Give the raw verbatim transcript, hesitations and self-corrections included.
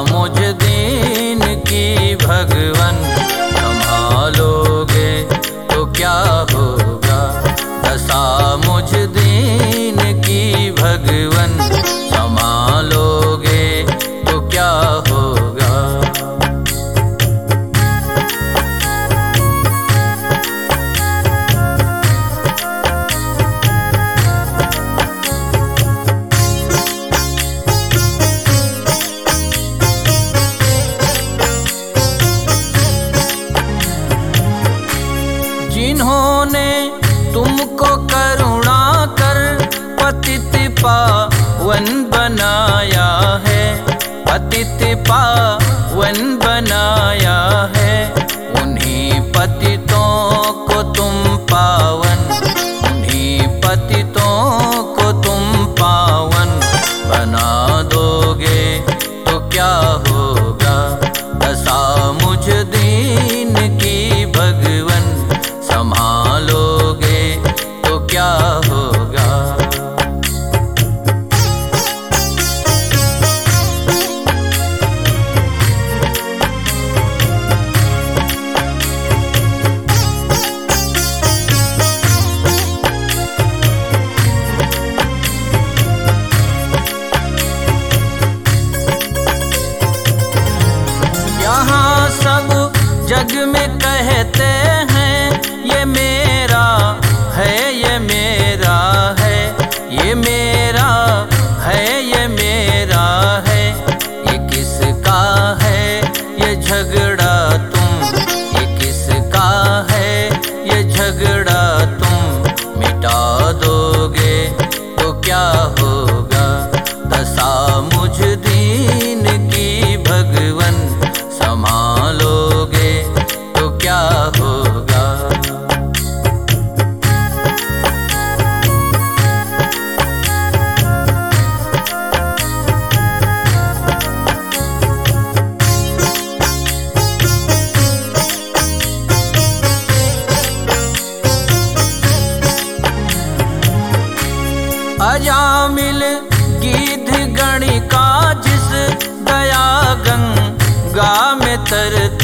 मुझ दीन की भगवन संभालोगे तो क्या होगा। दशा मुझ दीन की भगवन संभालोगे तो क्या होगा। जिन्होंने तुमको करुणा कर पतित पावन बनाया है, पतित पावन बनाया है, उन्हीं पतितों को तुम पावन, उन्हीं पतितों को तुम पावन बना दोगे तो क्या होगा। दशा मुझ दीन की भगवन संभालोगे तो क्या होगा। यहाँ सब जग में कहते हैं ये मेरा है, ये मेरा है, ये मेरा है, ये मेरा है। ये किसका है ये झगड़ा तुम, ये किसका है ये झगड़ा तुम मिटा दोगे तो क्या होगा। दशा मुझ दीन की भगवन संभालोगे तो क्या होगा। अजामिल गिद्ध गणिका जिस दया गंगा में तरते